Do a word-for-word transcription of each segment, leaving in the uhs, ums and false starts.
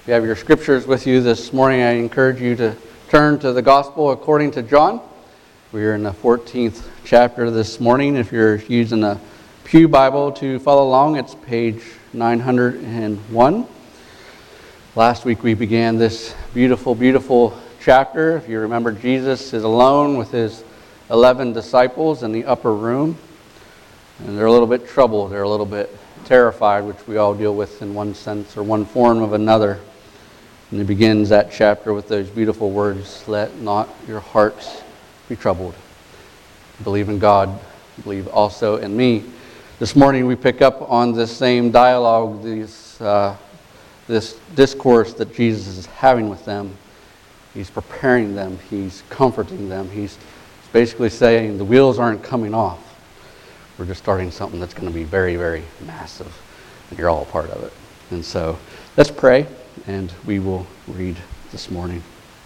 If you have your scriptures with you this morning, I encourage you to turn to the Gospel according to John. We are in the fourteenth chapter this morning. If you're using a Pew Bible to follow along, it's page nine hundred one. Last week we began this beautiful, beautiful chapter. If you remember, Jesus is alone with his eleven disciples in the upper room. And they're a little bit troubled. They're a little bit terrified, which we all deal with in one sense or one form of another. And he begins that chapter with those beautiful words, "Let not your hearts be troubled. Believe in God, believe also in me." This morning we pick up on this same dialogue, these, uh, this discourse that Jesus is having with them. He's preparing them. He's comforting them. He's basically saying the wheels aren't coming off. We're just starting something that's going to be very, very massive, and you're all a part of it. And so let's pray, and we will read this morning.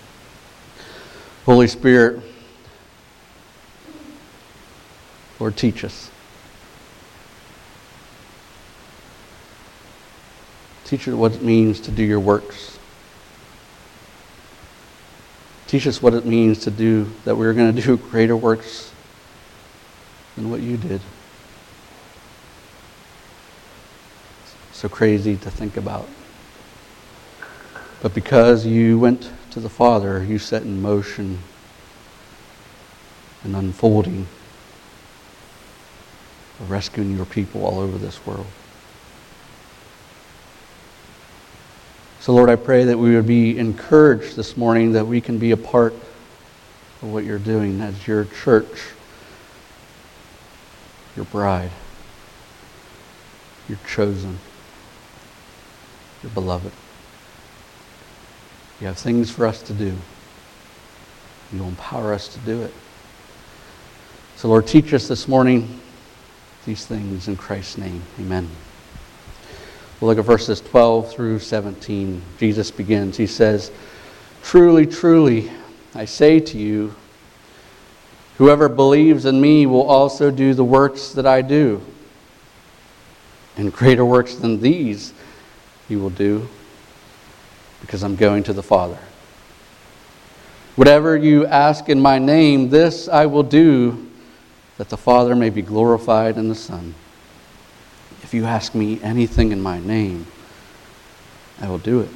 Holy Spirit, Lord, teach us. Teach us what it means to do your works. Teach us what it means to do, that we're going to do greater works than what you did. So crazy to think about. But because you went to the Father, you set in motion an unfolding of rescuing your people all over this world. So Lord, I pray that we would be encouraged this morning, that we can be a part of what you're doing as your church, your bride, your chosen, your beloved. You have things for us to do. You empower us to do it. So Lord, teach us this morning these things in Christ's name. Amen. We'll look at verses twelve through seventeen. Jesus begins. He says, "Truly, truly, I say to you, whoever believes in me will also do the works that I do. And greater works than these he will do, because I'm going to the Father. Whatever you ask in my name, this I will do, that the Father may be glorified in the Son. If you ask me anything in my name, I will do it.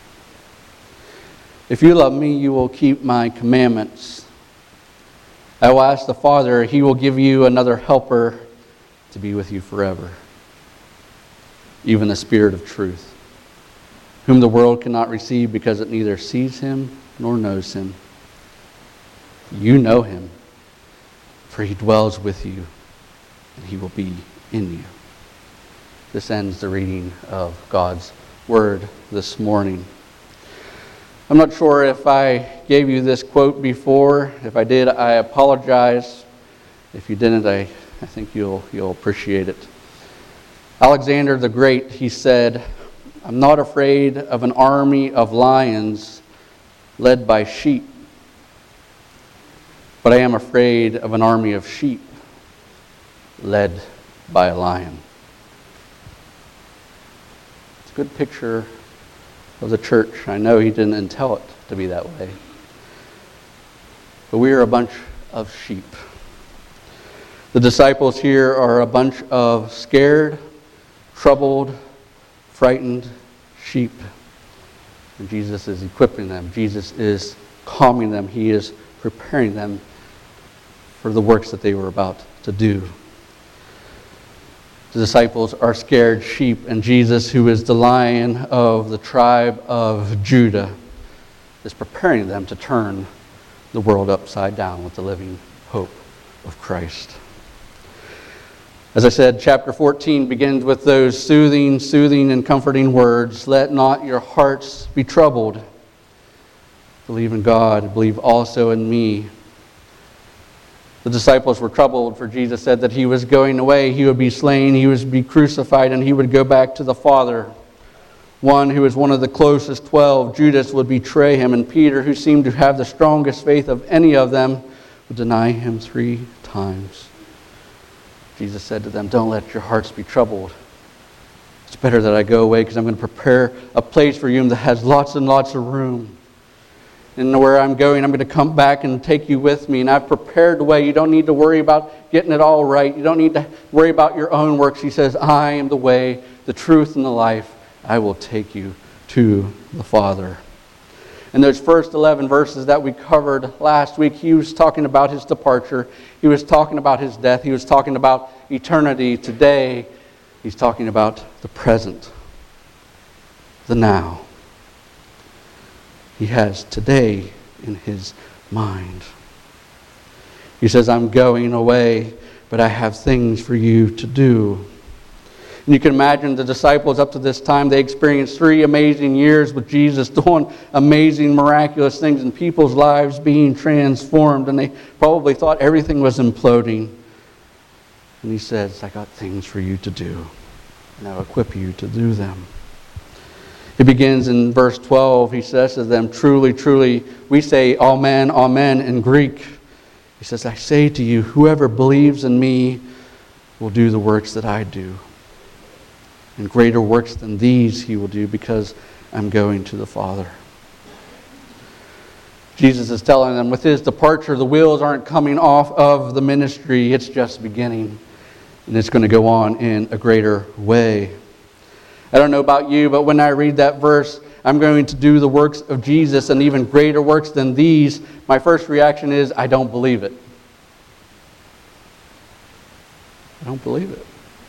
If you love me, you will keep my commandments. I will ask the Father, he will give you another helper to be with you forever, even the Spirit of truth, whom the world cannot receive because it neither sees him nor knows him. You know him, for he dwells with you, and he will be in you." This ends the reading of God's Word this morning. I'm not sure if I gave you this quote before. If I did, I apologize. If you didn't, I, I think you'll, you'll appreciate it. Alexander the Great, he said, "I'm not afraid of an army of lions led by sheep, but I am afraid of an army of sheep led by a lion." It's a good picture of the church. I know he didn't intend it to be that way. But we are a bunch of sheep. The disciples here are a bunch of scared, troubled, frightened sheep. And Jesus is equipping them. Jesus is calming them. He is preparing them for the works that they were about to do. The disciples are scared sheep, and Jesus, who is the Lion of the tribe of Judah, is preparing them to turn the world upside down with the living hope of Christ. As I said, chapter fourteen begins with those soothing, soothing, and comforting words. "Let not your hearts be troubled. Believe in God, believe also in me." The disciples were troubled, for Jesus said that he was going away, he would be slain, he would be crucified, and he would go back to the Father. One who was one of the closest twelve, Judas, would betray him, and Peter, who seemed to have the strongest faith of any of them, would deny him three times. Jesus said to them, "Don't let your hearts be troubled. It's better that I go away because I'm going to prepare a place for you that has lots and lots of room. And where I'm going, I'm going to come back and take you with me. And I've prepared the way. You don't need to worry about getting it all right. You don't need to worry about your own works. He says, I am the way, the truth, and the life. I will take you to the Father. In those first eleven verses that we covered last week, he was talking about his departure. He was talking about his death. He was talking about eternity. Today, he's talking about the present, the now. He has today in his mind. He says, I'm going away, but I have things for you to do. And you can imagine the disciples up to this time, they experienced three amazing years with Jesus doing amazing, miraculous things and people's lives being transformed. And they probably thought everything was imploding. And he says, I got things for you to do, and I'll equip you to do them. It begins in verse twelve. He says to them, truly, truly, we say amen, amen in Greek. He says, I say to you, whoever believes in me will do the works that I do. And greater works than these he will do because I'm going to the Father. Jesus is telling them with his departure, the wheels aren't coming off of the ministry. It's just beginning. And it's going to go on in a greater way. I don't know about you, but when I read that verse, I'm going to do the works of Jesus and even greater works than these, my first reaction is, I don't believe it. I don't believe it.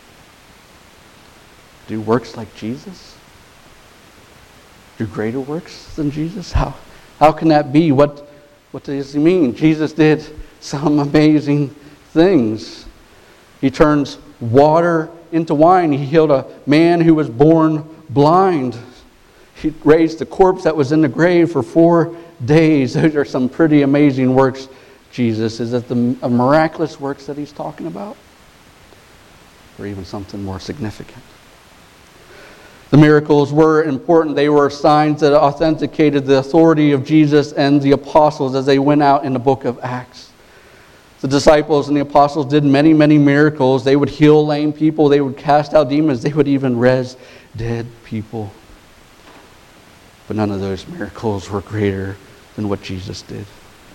Do works like Jesus? Do greater works than Jesus? How, how can that be? What, what does he mean? Jesus did some amazing things. He turns water into wine. He healed a man who was born blind. He raised the corpse that was in the grave for four days. Those are some pretty amazing works, Jesus. Is it the miraculous works that he's talking about? Or even something more significant? The miracles were important. They were signs that authenticated the authority of Jesus and the apostles as they went out in the book of Acts. The disciples and the apostles did many, many miracles. They would heal lame people. They would cast out demons. They would even raise dead people. But none of those miracles were greater than what Jesus did.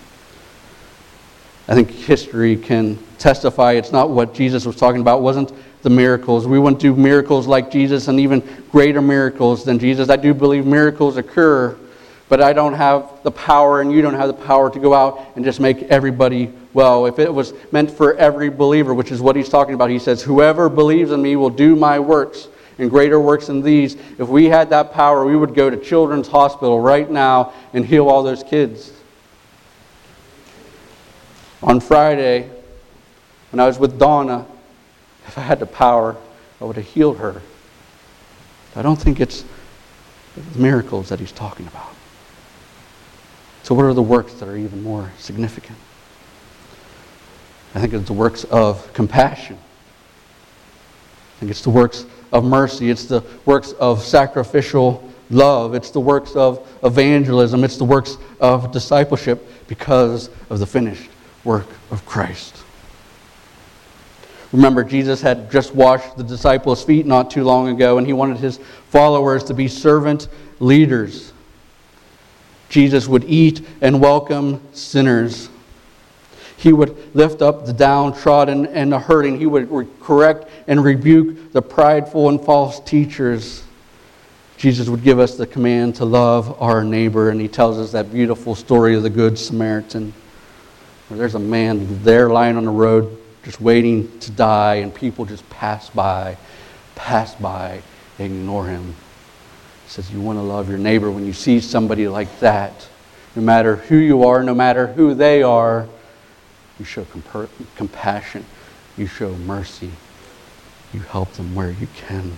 I think history can testify it's not what Jesus was talking about. It wasn't the miracles. We wouldn't do miracles like Jesus and even greater miracles than Jesus. I do believe miracles occur, but I don't have the power and you don't have the power to go out and just make everybody well. If it was meant for every believer, which is what he's talking about, he says, whoever believes in me will do my works and greater works than these. If we had that power, we would go to Children's Hospital right now and heal all those kids. On Friday, when I was with Donna, if I had the power, I would have healed her. I don't think it's the miracles that he's talking about. So what are the works that are even more significant? I think it's the works of compassion. I think it's the works of mercy. It's the works of sacrificial love. It's the works of evangelism. It's the works of discipleship because of the finished work of Christ. Remember, Jesus had just washed the disciples' feet not too long ago, and he wanted his followers to be servant leaders. Jesus would eat and welcome sinners. He would lift up the downtrodden and the hurting. He would correct and rebuke the prideful and false teachers. Jesus would give us the command to love our neighbor, and he tells us that beautiful story of the Good Samaritan, where there's a man there lying on the road just waiting to die, and people just pass by, pass by, and ignore him. He says, you want to love your neighbor when you see somebody like that. No matter who you are, no matter who they are, you show comp- compassion, you show mercy, you help them where you can.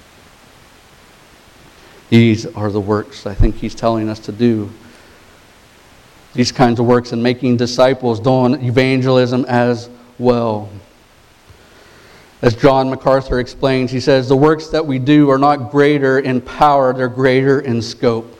These are the works I think he's telling us to do. These kinds of works and making disciples, doing evangelism as well. As John MacArthur explains, he says, the works that we do are not greater in power, they're greater in scope.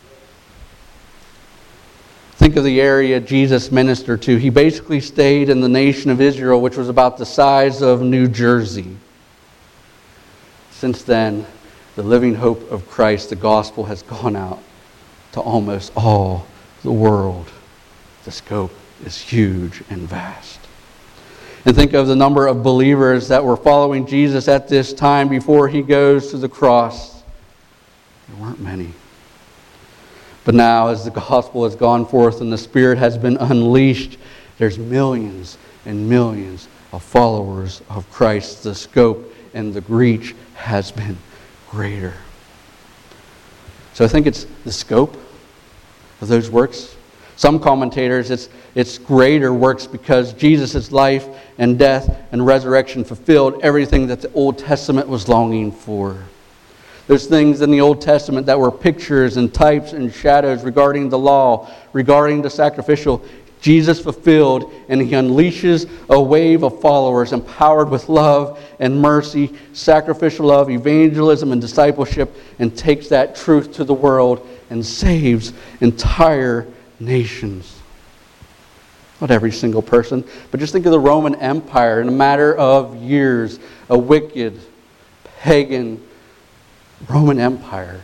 Think of the area Jesus ministered to. He basically stayed in the nation of Israel, which was about the size of New Jersey. Since then, the living hope of Christ, the gospel has gone out to almost all the world. The scope is huge and vast. And think of the number of believers that were following Jesus at this time before he goes to the cross. There weren't many. But now, as the gospel has gone forth and the Spirit has been unleashed, there's millions and millions of followers of Christ. The scope and the reach has been greater. So I think it's the scope of those works. Some commentators, it's, it's greater works because Jesus' life and death and resurrection fulfilled everything that the Old Testament was longing for. There's things in the Old Testament that were pictures and types and shadows regarding the law, regarding the sacrificial. Jesus fulfilled, and he unleashes a wave of followers empowered with love and mercy, sacrificial love, evangelism, and discipleship, and takes that truth to the world and saves entire nations. Not every single person, but just think of the Roman Empire. In a matter of years, a wicked, pagan Roman Empire.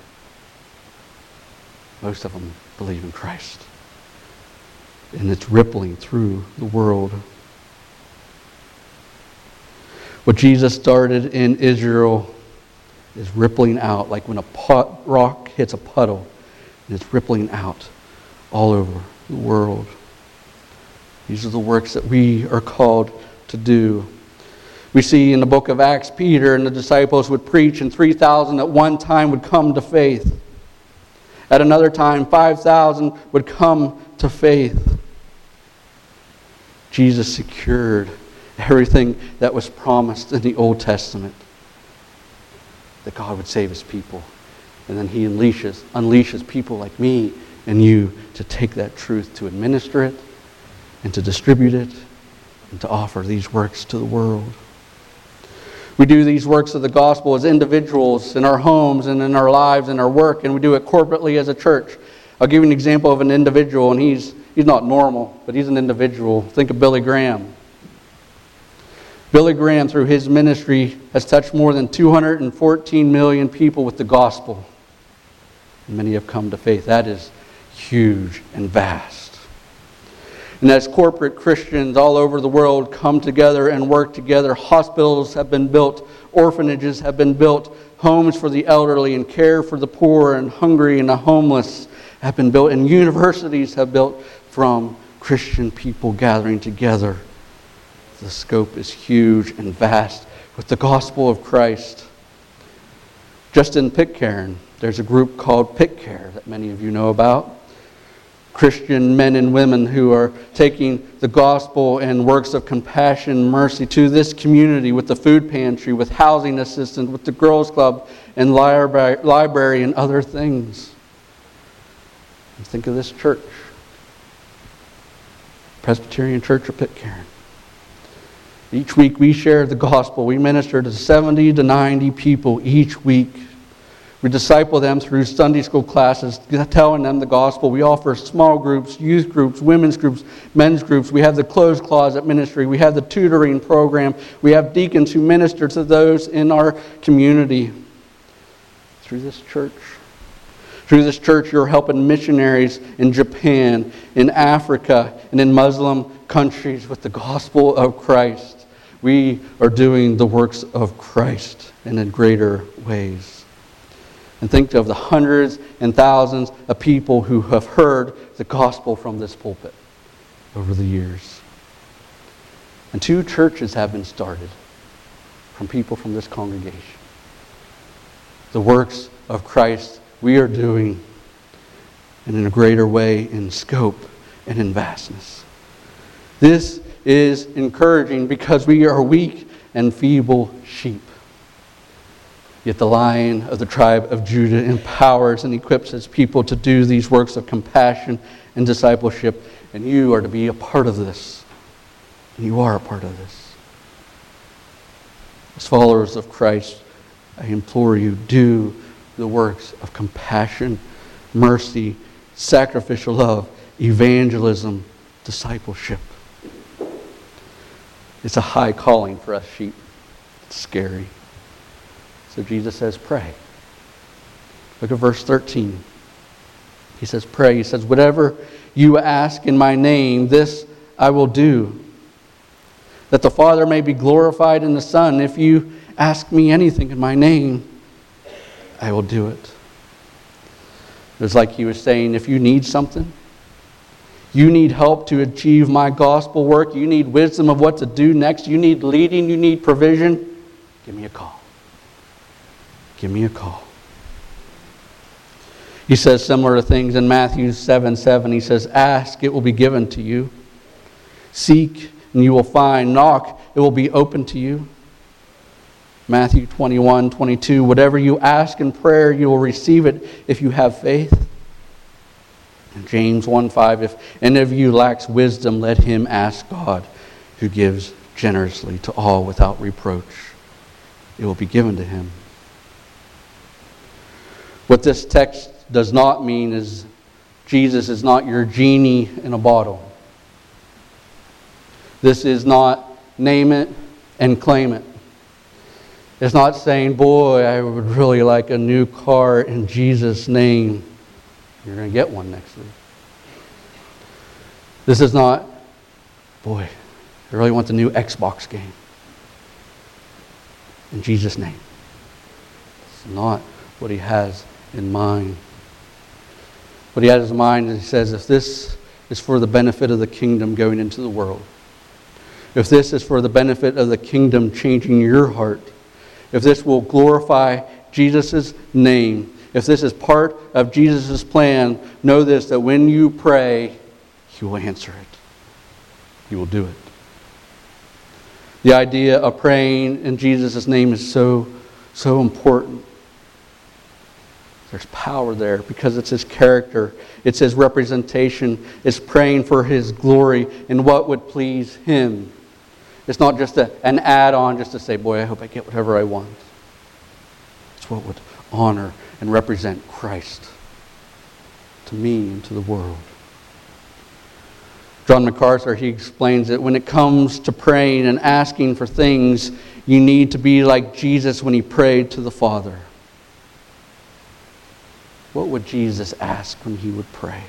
Most of them believe in Christ. And it's rippling through the world. What Jesus started in Israel is rippling out like when a pot, rock hits a puddle, and it's rippling out all over the world. These are the works that we are called to do. We see in the book of Acts, Peter and the disciples would preach, and three thousand at one time would come to faith. At another time, five thousand would come to faith. Jesus secured everything that was promised in the Old Testament, that God would save his people. And then he unleashes, unleashes people like me and you to take that truth, to administer it, and to distribute it, and to offer these works to the world. We do these works of the gospel as individuals in our homes and in our lives and our work, and we do it corporately as a church. I'll give you an example of an individual, and he's he's not normal, but he's an individual. Think of Billy Graham. Billy Graham, through his ministry, has touched more than two hundred fourteen million people with the gospel. And many have come to faith. That is huge and vast. And as corporate Christians all over the world come together and work together, hospitals have been built, orphanages have been built, homes for the elderly and care for the poor and hungry and the homeless have been built, and universities have built from Christian people gathering together. The scope is huge and vast with the gospel of Christ. Just in Pitcairn, there's a group called Pitcare that many of you know about. Christian men and women who are taking the gospel and works of compassion, mercy to this community with the food pantry, with housing assistance, with the girls club and library, library and other things. And think of this church, Presbyterian Church of Pitcairn. Each week we share the gospel. We minister to seventy to ninety people each week. We disciple them through Sunday school classes, telling them the gospel. We offer small groups, youth groups, women's groups, men's groups. We have the closed closet ministry. We have the tutoring program. We have deacons who minister to those in our community. Through this church. Through this church, you're helping missionaries in Japan, in Africa, and in Muslim countries with the gospel of Christ. We are doing the works of Christ and in greater ways. And think of the hundreds and thousands of people who have heard the gospel from this pulpit over the years. And two churches have been started from people from this congregation. The works of Christ we are doing, and in a greater way in scope and in vastness. This is encouraging because we are weak and feeble sheep. Yet the Lion of the tribe of Judah empowers and equips his people to do these works of compassion and discipleship. And you are to be a part of this. And you are a part of this. As followers of Christ, I implore you, do the works of compassion, mercy, sacrificial love, evangelism, discipleship. It's a high calling for us sheep. It's scary. So Jesus says, pray. Look at verse thirteen. He says, pray. He says, whatever you ask in my name, this I will do, that the Father may be glorified in the Son. If you ask me anything in my name, I will do it. It was like he was saying, if you need something, you need help to achieve my gospel work, you need wisdom of what to do next, you need leading, you need provision, give me a call. Give me a call. He says similar things in Matthew seven seven. He says, ask, it will be given to you. Seek, and you will find. Knock, it will be open to you. Matthew twenty-one twenty-two. Whatever you ask in prayer, you will receive it if you have faith. And James one five. If any of you lacks wisdom, let him ask God, who gives generously to all without reproach. It will be given to him. What this text does not mean is Jesus is not your genie in a bottle. This is not name it and claim it. It's not saying, boy, I would really like a new car in Jesus' name. You're going to get one next week. This is not, boy, I really want the new Xbox game. In Jesus' name. It's not what he has in mind. What he has in mind is he says, if this is for the benefit of the kingdom going into the world, if this is for the benefit of the kingdom changing your heart, if this will glorify Jesus' name, if this is part of Jesus' plan, know this, that when you pray, he will answer it. He will do it. The idea of praying in Jesus' name is so, so important. There's power there because it's his character. It's his representation. It's praying for his glory and what would please him. It's not just a, an add-on just to say, boy, I hope I get whatever I want. It's what would honor and represent Christ to me and to the world. John MacArthur, he explains that when it comes to praying and asking for things, you need to be like Jesus when he prayed to the Father. What would Jesus ask when he would pray?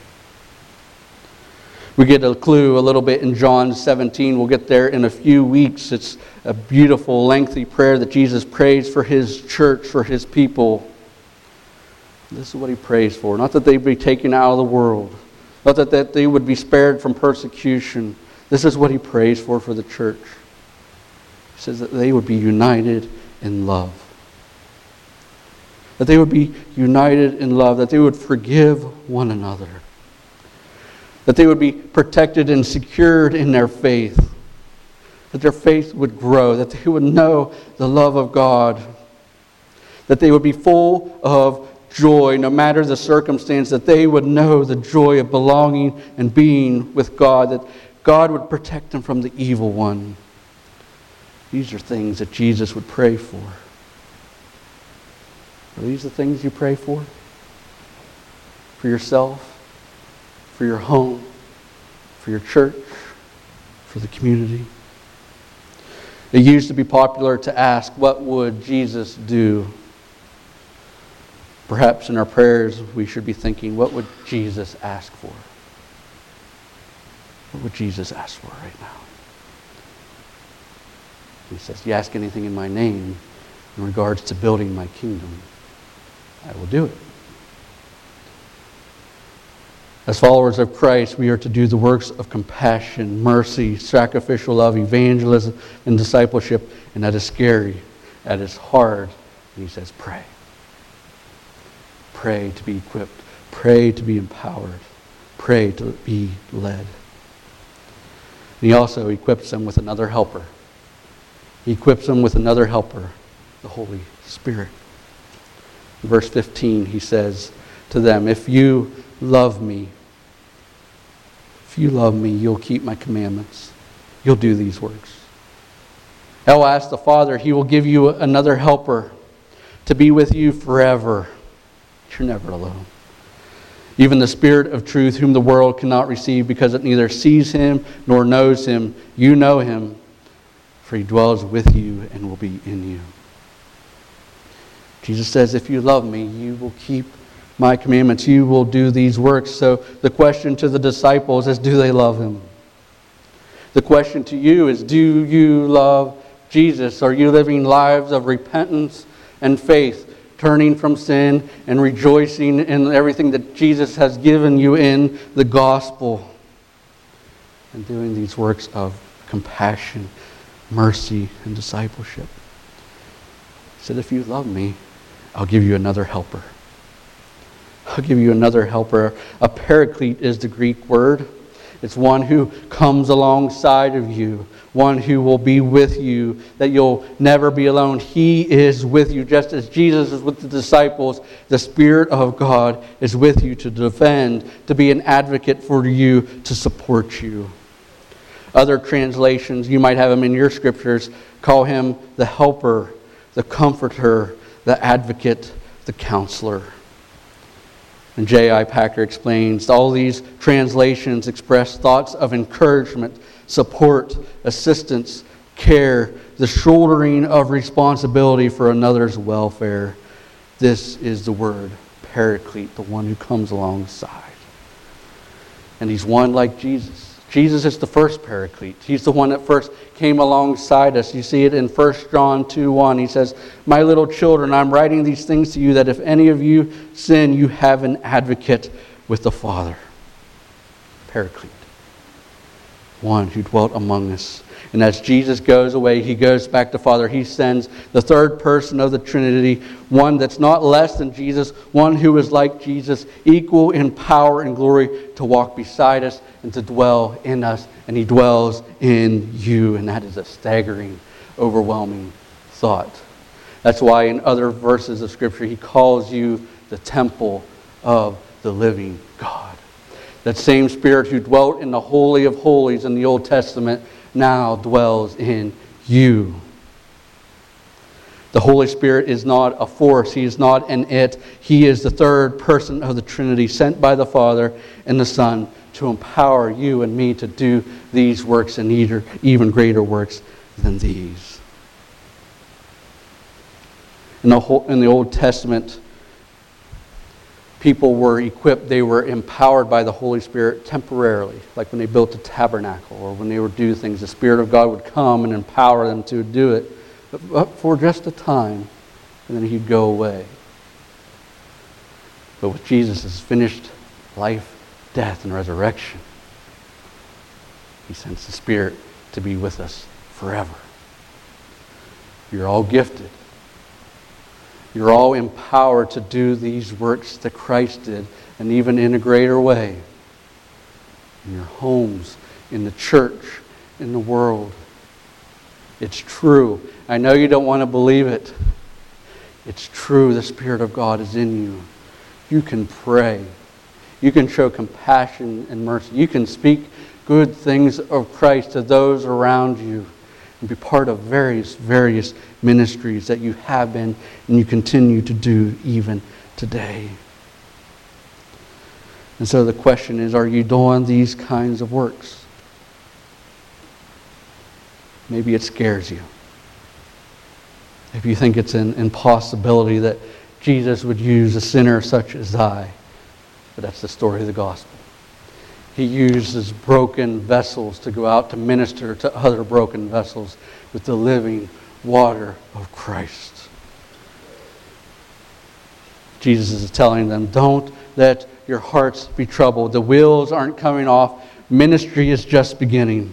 We get a clue a little bit in John seventeen. We'll get there in a few weeks. It's a beautiful, lengthy prayer that Jesus prays for his church, for his people. This is what he prays for. Not that they be taken out of the world. Not that, that they would be spared from persecution. This is what he prays for for the church. He says that they would be united in love. That they would be united in love. That they would forgive one another. That they would be protected and secured in their faith. That their faith would grow. That they would know the love of God. That they would be full of joy no matter the circumstance. That they would know the joy of belonging and being with God. That God would protect them from the evil one. These are things that Jesus would pray for. Are these the things you pray for? For yourself? For your home? For your church? For the community? It used to be popular to ask, what would Jesus do? Perhaps in our prayers we should be thinking, what would Jesus ask for? What would Jesus ask for right now? He says, you ask anything in my name in regards to building my kingdom, I will do it. As followers of Christ, we are to do the works of compassion, mercy, sacrificial love, evangelism, and discipleship. And that is scary. That is hard. And he says, pray. Pray to be equipped. Pray to be empowered. Pray to be led. And he also equips them with another helper. He equips them with another helper, the Holy Spirit. In verse fifteen, he says to them, if you love me, if you love me, you'll keep my commandments. You'll do these works. I will ask the Father, he will give you another helper to be with you forever. You're never alone. Even the Spirit of truth, whom the world cannot receive because it neither sees him nor knows him. You know him, for he dwells with you and will be in you. Jesus says, if you love me, you will keep my commandments, you will do these works. So the question to the disciples is, do they love him? The question to you is, do you love Jesus? Are you living lives of repentance and faith, turning from sin and rejoicing in everything that Jesus has given you in the gospel, and doing these works of compassion, mercy, and discipleship? He said, if you love me, I'll give you another helper. I'll give you another helper. A paraclete is the Greek word. It's one who comes alongside of you, one who will be with you, that you'll never be alone. He is with you, just as Jesus is with the disciples. The Spirit of God is with you to defend, to be an advocate for you, to support you. Other translations, you might have them in your scriptures, call him the helper, the comforter, the advocate, the counselor. And J I Packer explains, all these translations express thoughts of encouragement, support, assistance, care, the shouldering of responsibility for another's welfare. This is the word paraclete, the one who comes alongside. And he's one like Jesus. Jesus is the first paraclete. He's the one that first came alongside us. You see it in First John two one. He says, my little children, I'm writing these things to you that if any of you sin, you have an advocate with the Father. Paraclete. One who dwelt among us. And as Jesus goes away, he goes back to Father. He sends the third person of the Trinity, one that's not less than Jesus, one who is like Jesus, equal in power and glory, to walk beside us and to dwell in us. And he dwells in you. And that is a staggering, overwhelming thought. That's why in other verses of Scripture, he calls you the temple of the living God. That same Spirit who dwelt in the Holy of Holies in the Old Testament now dwells in you. The Holy Spirit is not a force. He is not an it. He is the third person of the Trinity, sent by the Father and the Son to empower you and me to do these works and even greater works than these. In the, whole, in the Old Testament, people were equipped, they were empowered by the Holy Spirit temporarily, like when they built a tabernacle or when they would do things. The Spirit of God would come and empower them to do it, but for just a time, and then he'd go away. But with Jesus' finished life, death, and resurrection, he sends the Spirit to be with us forever. You're all gifted. You're all empowered to do these works that Christ did, and even in a greater way. In your homes, in the church, in the world. It's true. I know you don't want to believe it. It's true. The Spirit of God is in you. You can pray. You can show compassion and mercy. You can speak good things of Christ to those around you. And be part of various, various ministries that you have been and you continue to do even today. And so the question is, are you doing these kinds of works? Maybe it scares you. If you think it's an impossibility that Jesus would use a sinner such as I. But that's the story of the gospel. He uses broken vessels to go out to minister to other broken vessels with the living water of Christ. Jesus is telling them, don't let your hearts be troubled. The wheels aren't coming off. Ministry is just beginning.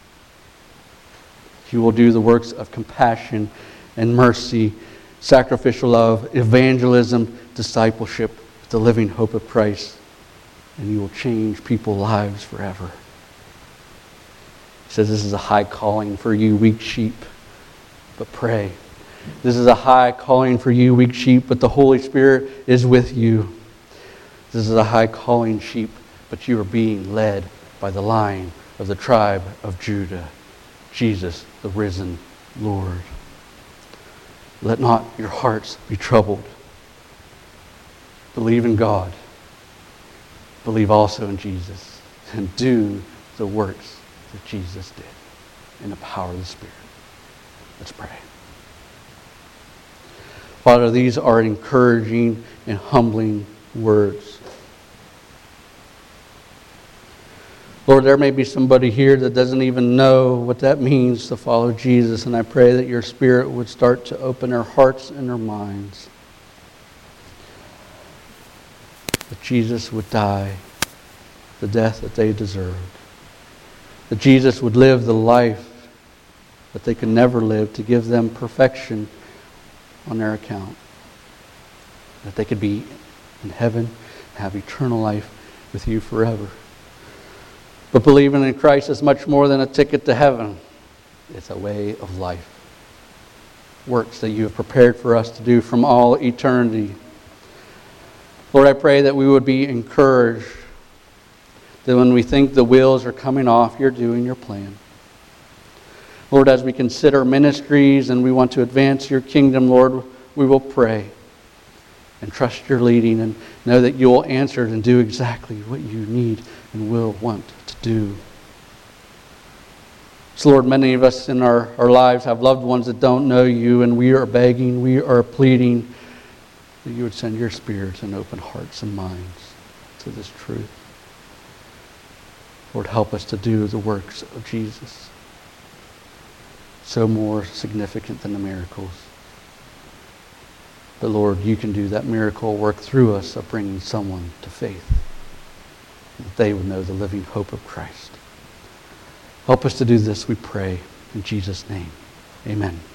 You will do the works of compassion and mercy, sacrificial love, evangelism, discipleship, the living hope of Christ. And you will change people's lives forever. He says this is a high calling for you, weak sheep, but pray. This is a high calling for you, weak sheep, but the Holy Spirit is with you. This is a high calling, sheep, but you are being led by the Lion of the tribe of Judah, Jesus, the risen Lord. Let not your hearts be troubled. Believe in God. Believe also in Jesus, and do the works that Jesus did in the power of the Spirit. Let's pray. Father, these are encouraging and humbling words. Lord, there may be somebody here that doesn't even know what that means to follow Jesus, and I pray that your Spirit would start to open their hearts and their minds. That Jesus would die the death that they deserved. That Jesus would live the life that they could never live to give them perfection on their account. That they could be in heaven and have eternal life with you forever. But believing in Christ is much more than a ticket to heaven. It's a way of life. Works that you have prepared for us to do from all eternity. Lord, I pray that we would be encouraged that when we think the wheels are coming off, you're doing your plan. Lord, as we consider ministries and we want to advance your kingdom, Lord, we will pray and trust your leading and know that you will answer and do exactly what you need and will want to do. So Lord, many of us in our, our lives have loved ones that don't know you, and we are begging, we are pleading that you would send your Spirit and open hearts and minds to this truth. Lord, help us to do the works of Jesus. So more significant than the miracles. But Lord, you can do that miracle work through us of bringing someone to faith. That they would know the living hope of Christ. Help us to do this, we pray. In Jesus' name, amen.